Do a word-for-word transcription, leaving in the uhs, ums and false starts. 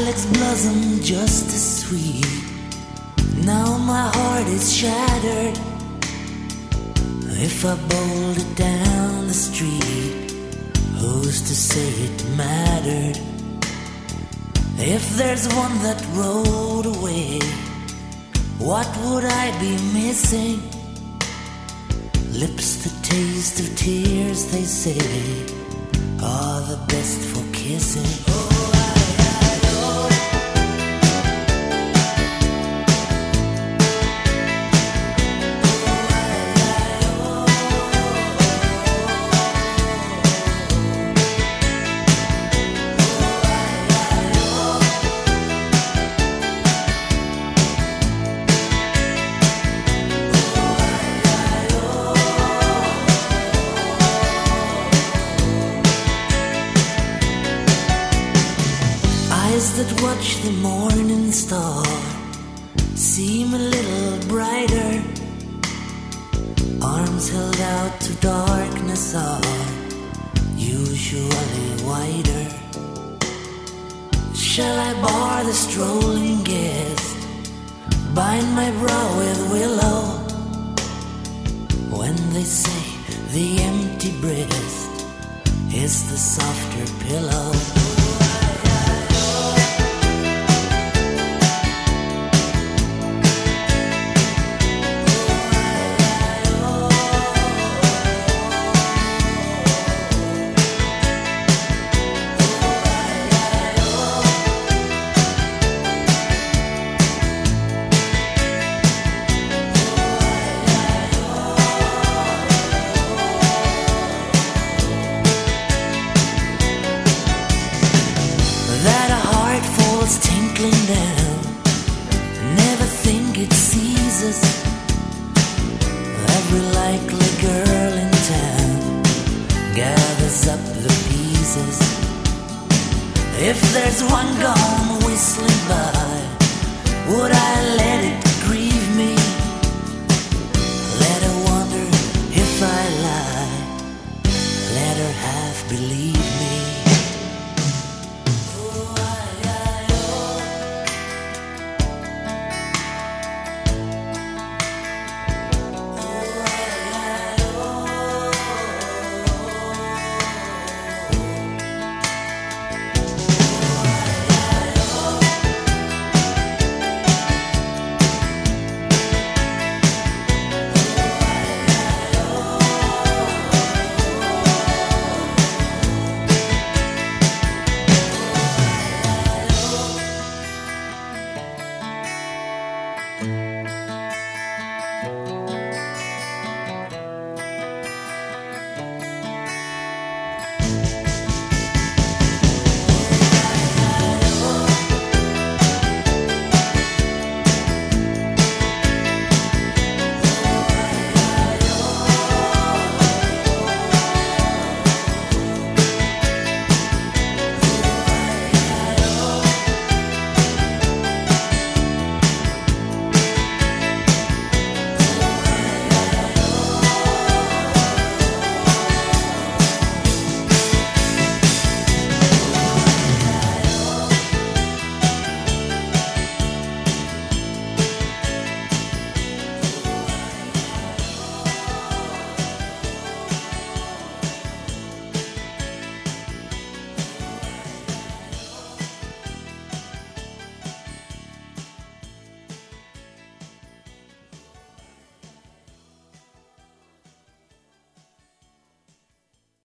Violets blossom just as sweet. Now my heart is shattered. If I bowled it down the street, who's to say it mattered? If there's one that rode away, what would I be missing? Lips that taste of tears, they say, are the best for kissing. Eyes that watch the morning star seem a little brighter. Arms held out to darkness are usually wider. Shall I bar the strolling guest, bind my brow with willow, when they say the empty breast is the softer pillow? Tinkling down, never think it seizes. Every likely girl in town gathers up the pieces. If there's one gone whistling by, would I let it